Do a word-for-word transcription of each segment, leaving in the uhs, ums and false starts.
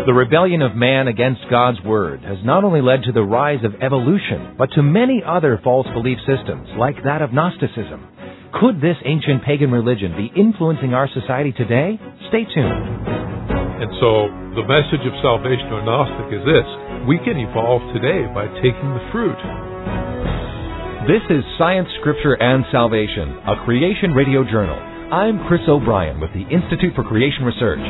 The rebellion of man against God's Word has not only led to the rise of evolution, but to many other false belief systems, like that of Gnosticism. Could this ancient pagan religion be influencing our society today? Stay tuned. And so, the message of salvation to a Gnostic is this: we can evolve today by taking the fruit. This is Science, Scripture, and Salvation, a Creation Radio Journal. I'm Chris O'Brien with the Institute for Creation Research.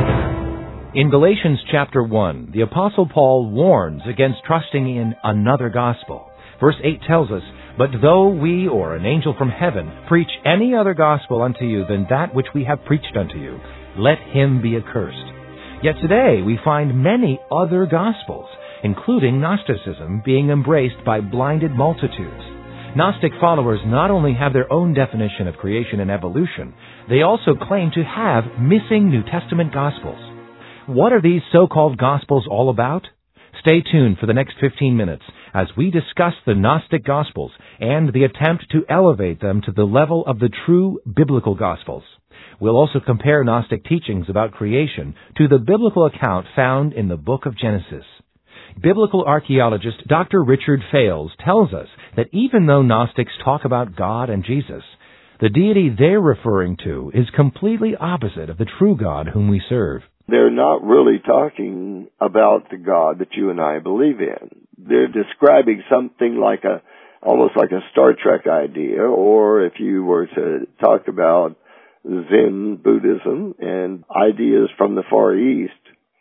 In Galatians chapter one, the Apostle Paul warns against trusting in another gospel. Verse eight tells us, "But though we or an angel from heaven preach any other gospel unto you than that which we have preached unto you, let him be accursed." Yet today we find many other gospels, including Gnosticism, being embraced by blinded multitudes. Gnostic followers not only have their own definition of creation and evolution, they also claim to have missing New Testament gospels. What are these so-called gospels all about? Stay tuned for the next fifteen minutes as we discuss the Gnostic gospels and the attempt to elevate them to the level of the true biblical gospels. We'll also compare Gnostic teachings about creation to the biblical account found in the book of Genesis. Biblical archaeologist Doctor Richard Fales tells us that even though Gnostics talk about God and Jesus, the deity they're referring to is completely opposite of the true God whom we serve. They're not really talking about the God that you and I believe in. They're describing something like a, almost like a Star Trek idea, or if you were to talk about Zen Buddhism and ideas from the Far East,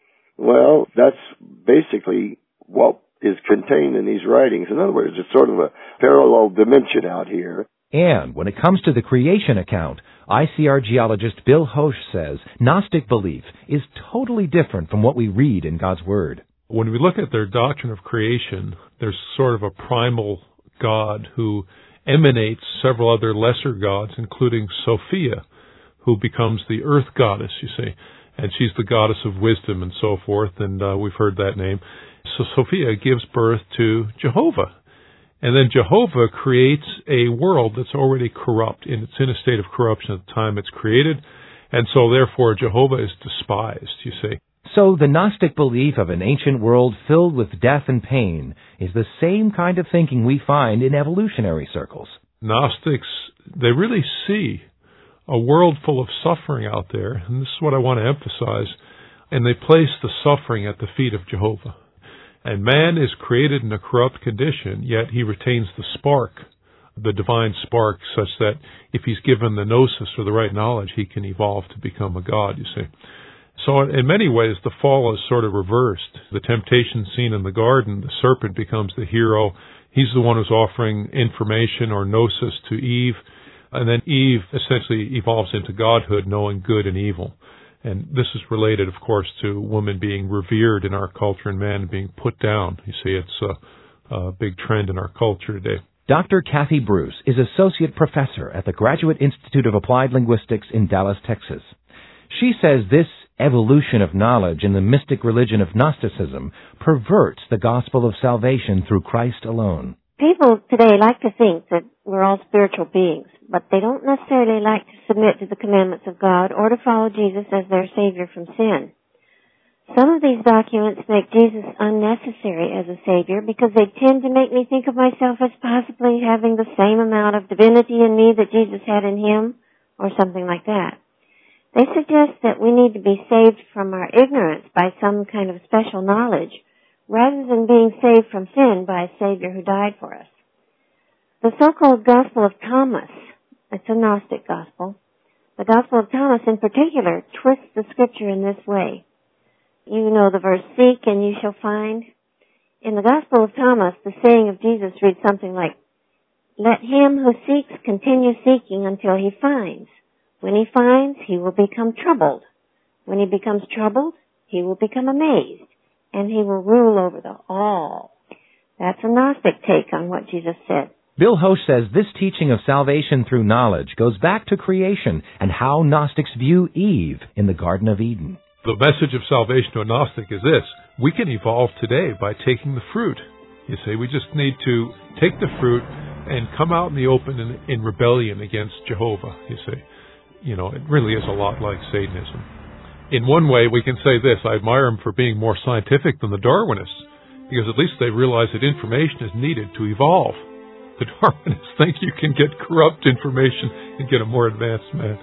well, that's basically what is contained in these writings. In other words, it's sort of a parallel dimension out here. And when it comes to the creation account, I C R geologist Bill Hosch says Gnostic belief is totally different from what we read in God's Word. When we look at their doctrine of creation, there's sort of a primal God who emanates several other lesser gods, including Sophia, who becomes the earth goddess, you see. And she's the goddess of wisdom and so forth, and uh, we've heard that name. So Sophia gives birth to Jehovah. And then Jehovah creates a world that's already corrupt, and it's in a state of corruption at the time it's created, and so therefore Jehovah is despised, you see. So the Gnostic belief of an ancient world filled with death and pain is the same kind of thinking we find in evolutionary circles. Gnostics, they really see a world full of suffering out there, and this is what I want to emphasize, and they place the suffering at the feet of Jehovah. And man is created in a corrupt condition, yet he retains the spark, the divine spark, such that if he's given the gnosis or the right knowledge, he can evolve to become a god, you see. So in many ways, the fall is sort of reversed. The temptation seen in the garden, the serpent becomes the hero. He's the one who's offering information or gnosis to Eve, and then Eve essentially evolves into godhood, knowing good and evil. And this is related, of course, to women being revered in our culture and man being put down. You see, it's a, a big trend in our culture today. Doctor Kathy Bruce is Associate Professor at the Graduate Institute of Applied Linguistics in Dallas, Texas. She says this evolution of knowledge in the mystic religion of Gnosticism perverts the gospel of salvation through Christ alone. People today like to think that we're all spiritual beings, but they don't necessarily like to submit to the commandments of God or to follow Jesus as their Savior from sin. Some of these documents make Jesus unnecessary as a Savior because they tend to make me think of myself as possibly having the same amount of divinity in me that Jesus had in Him, or something like that. They suggest that we need to be saved from our ignorance by some kind of special knowledge, rather than being saved from sin by a Savior who died for us. The so-called Gospel of Thomas, it's a Gnostic gospel, the Gospel of Thomas in particular twists the Scripture in this way. You know the verse, "Seek and you shall find." In the Gospel of Thomas, the saying of Jesus reads something like, "Let him who seeks continue seeking until he finds. When he finds, he will become troubled. When he becomes troubled, he will become amazed, and he will rule over the all." That's a Gnostic take on what Jesus said. Bill Hosch says this teaching of salvation through knowledge goes back to creation and how Gnostics view Eve in the Garden of Eden. The message of salvation to a Gnostic is this: we can evolve today by taking the fruit. You see, we just need to take the fruit and come out in the open in, in rebellion against Jehovah, you see. You know, it really is a lot like Satanism. In one way, we can say this: I admire them for being more scientific than the Darwinists, because at least they realize that information is needed to evolve. The Darwinists think you can get corrupt information and get a more advanced man.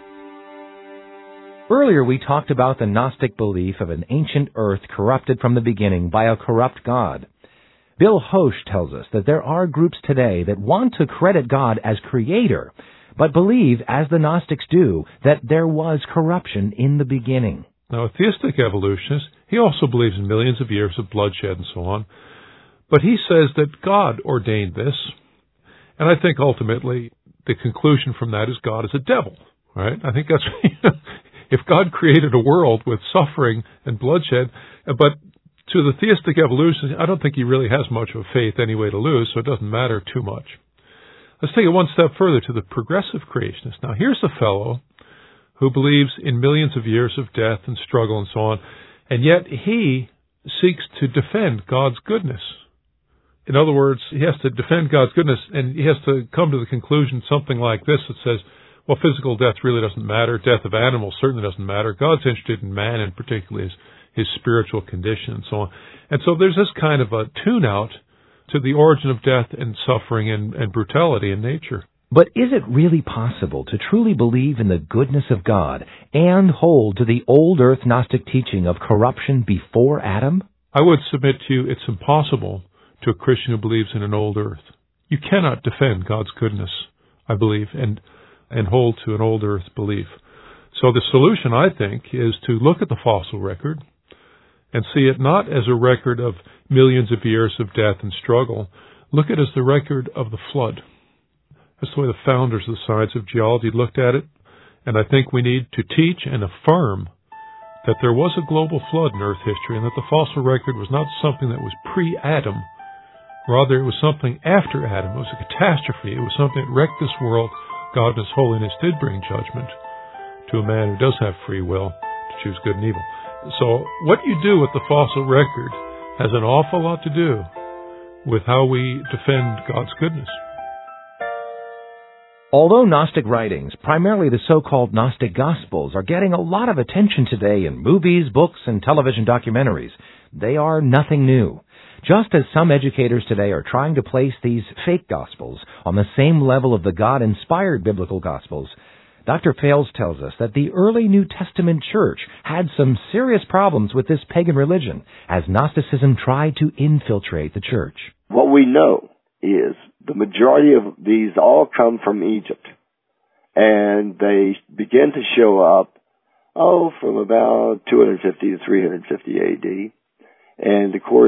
Earlier, we talked about the Gnostic belief of an ancient earth corrupted from the beginning by a corrupt God. Bill Hosch tells us that there are groups today that want to credit God as creator, but believe, as the Gnostics do, that there was corruption in the beginning. Now, a theistic evolutionist, he also believes in millions of years of bloodshed and so on, but he says that God ordained this, and I think ultimately the conclusion from that is God is a devil, right? I think that's, if God created a world with suffering and bloodshed, but to the theistic evolutionist, I don't think he really has much of a faith anyway to lose, so it doesn't matter too much. Let's take it one step further to the progressive creationist. Now, here's a fellow who believes in millions of years of death and struggle and so on, and yet he seeks to defend God's goodness. In other words, he has to defend God's goodness, and he has to come to the conclusion something like this that says, well, physical death really doesn't matter. Death of animals certainly doesn't matter. God's interested in man, and particularly his, his spiritual condition and so on. And so there's this kind of a tune-out to the origin of death and suffering and, and brutality in nature. But is it really possible to truly believe in the goodness of God and hold to the old earth Gnostic teaching of corruption before Adam? I would submit to you it's impossible to a Christian who believes in an old earth. You cannot defend God's goodness, I believe, and and hold to an old earth belief. So the solution, I think, is to look at the fossil record and see it not as a record of millions of years of death and struggle. Look at it as the record of the flood. That's the way the founders of the science of geology looked at it. And I think we need to teach and affirm that there was a global flood in Earth history and that the fossil record was not something that was pre-Adam. Rather, it was something after Adam. It was a catastrophe. It was something that wrecked this world. God in His holiness did bring judgment to a man who does have free will to choose good and evil. So what you do with the fossil record has an awful lot to do with how we defend God's goodness. Although Gnostic writings, primarily the so-called Gnostic Gospels, are getting a lot of attention today in movies, books, and television documentaries, they are nothing new. Just as some educators today are trying to place these fake Gospels on the same level of the God-inspired biblical Gospels, Doctor Fales tells us that the early New Testament church had some serious problems with this pagan religion as Gnosticism tried to infiltrate the church. What we know is the majority of these all come from Egypt, and they begin to show up, oh, from about two hundred fifty to three hundred fifty A D. And, of course,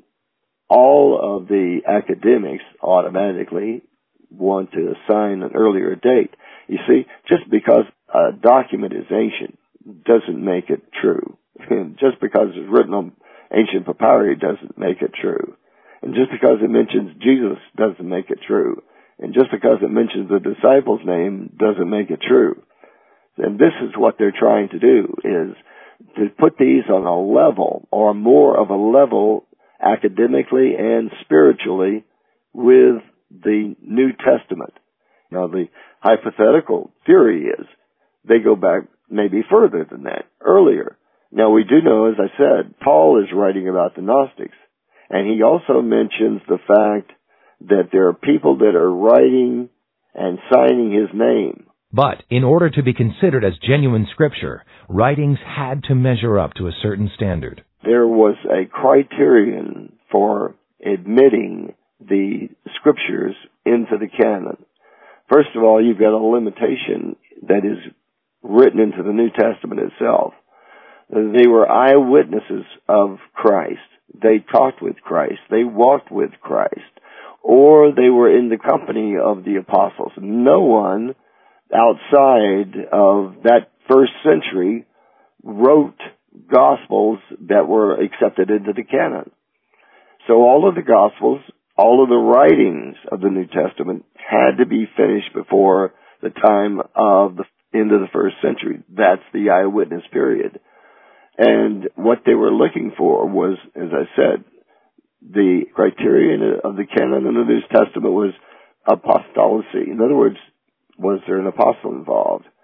all of the academics automatically want to assign an earlier date. You see, just because a document is ancient doesn't make it true. And just because it's written on ancient papyri doesn't make it true. And just because it mentions Jesus doesn't make it true. And just because it mentions the disciple's name doesn't make it true. And this is what they're trying to do, is to put these on a level, or more of a level, academically and spiritually, with the New Testament. Now, the hypothetical theory is they go back maybe further than that, earlier. Now, we do know, as I said, Paul is writing about the Gnostics, and he also mentions the fact that there are people that are writing and signing his name. But in order to be considered as genuine scripture, writings had to measure up to a certain standard. There was a criterion for admitting the scriptures into the canon. First of all, you've got a limitation that is written into the New Testament itself. They were eyewitnesses of Christ. They talked with Christ. They walked with Christ. Or they were in the company of the apostles. No one outside of that first century wrote Gospels that were accepted into the canon. So all of the Gospels, all of the writings of the New Testament had to be finished before the time of the end of the first century. That's the eyewitness period. And what they were looking for was, as I said, the criterion of the canon in the New Testament was apostolicity. In other words, was there an apostle involved?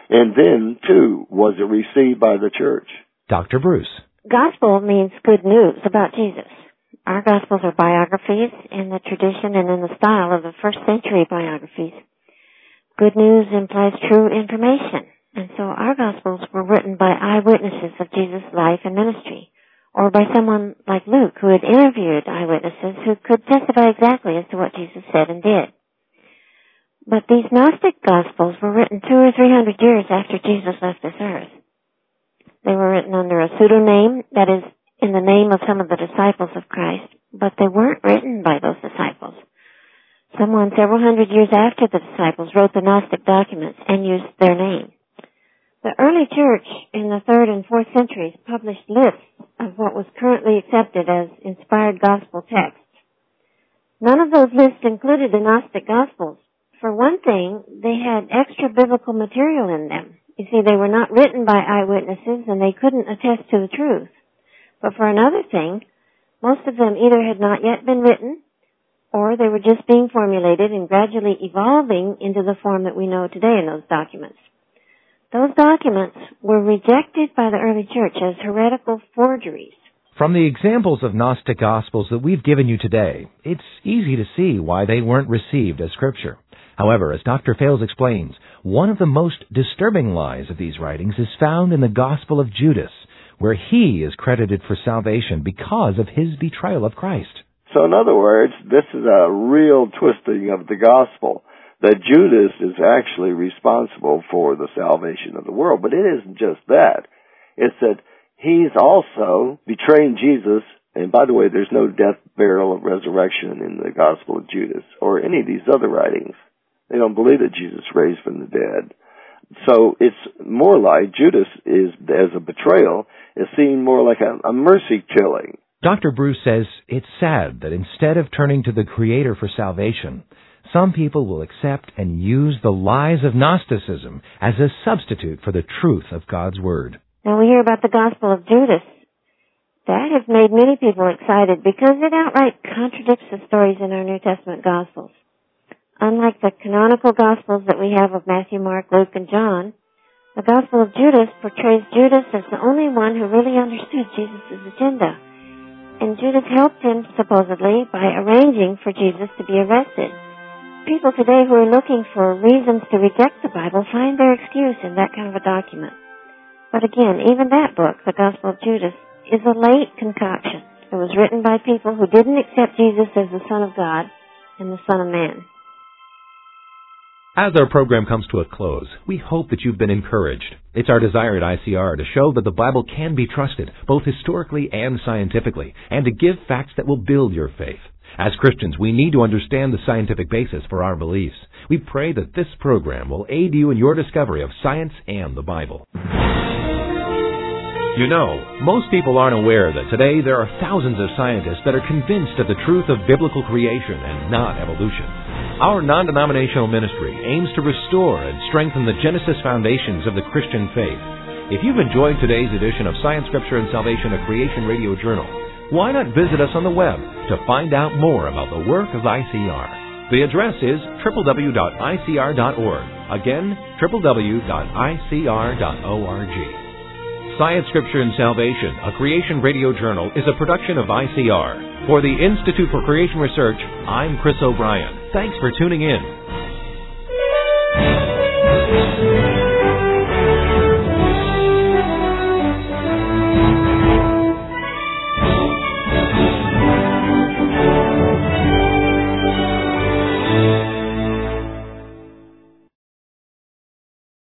And then, two, was it received by the church? Doctor Bruce. Gospel means good news about Jesus. Our Gospels are biographies in the tradition and in the style of the first century biographies. Good news implies true information, and so our Gospels were written by eyewitnesses of Jesus' life and ministry, or by someone like Luke who had interviewed eyewitnesses who could testify exactly as to what Jesus said and did. But these Gnostic Gospels were written two or three hundred years after Jesus left this earth. They were written under a pseudonym, that is, in the name of some of the disciples of Christ, but they weren't written by those disciples. Someone several hundred years after the disciples wrote the Gnostic documents and used their name. The early church in the third and fourth centuries published lists of what was currently accepted as inspired gospel texts. None of those lists included the Gnostic Gospels. For one thing, they had extra biblical material in them. You see, they were not written by eyewitnesses and they couldn't attest to the truth. But for another thing, most of them either had not yet been written, or they were just being formulated and gradually evolving into the form that we know today in those documents. Those documents were rejected by the early church as heretical forgeries. From the examples of Gnostic Gospels that we've given you today, it's easy to see why they weren't received as Scripture. However, as Doctor Fales explains, one of the most disturbing lies of these writings is found in the Gospel of Judas, where he is credited for salvation because of his betrayal of Christ. So in other words, this is a real twisting of the gospel, that Judas is actually responsible for the salvation of the world. But it isn't just that. It's that he's also betraying Jesus, and by the way, there's no death, burial, or resurrection in the Gospel of Judas or any of these other writings. They don't believe that Jesus raised from the dead. So it's more like Judas is, as a betrayal, is seen more like a, a mercy killing. Doctor Bruce says it's sad that instead of turning to the Creator for salvation, some people will accept and use the lies of Gnosticism as a substitute for the truth of God's Word. Now we hear about the Gospel of Judas. That has made many people excited because it outright contradicts the stories in our New Testament Gospels. Unlike the canonical Gospels that we have of Matthew, Mark, Luke, and John, the Gospel of Judas portrays Judas as the only one who really understood Jesus' agenda. And Judas helped him, supposedly, by arranging for Jesus to be arrested. People today who are looking for reasons to reject the Bible find their excuse in that kind of a document. But again, even that book, the Gospel of Judas, is a late concoction. It was written by people who didn't accept Jesus as the Son of God and the Son of Man. As our program comes to a close, we hope that you've been encouraged. It's our desire at I C R to show that the Bible can be trusted, both historically and scientifically, and to give facts that will build your faith. As Christians, we need to understand the scientific basis for our beliefs. We pray that this program will aid you in your discovery of science and the Bible. You know, most people aren't aware that today there are thousands of scientists that are convinced of the truth of biblical creation and not evolution. Our non-denominational ministry aims to restore and strengthen the Genesis foundations of the Christian faith. If you've enjoyed today's edition of Science, Scripture, and Salvation, a Creation Radio Journal, why not visit us on the web to find out more about the work of I C R? The address is w w w dot i c r dot org. Again, w w w dot i c r dot org. Science, Scripture, and Salvation, a Creation Radio Journal, is a production of I C R. For the Institute for Creation Research, I'm Chris O'Brien. Thanks for tuning in.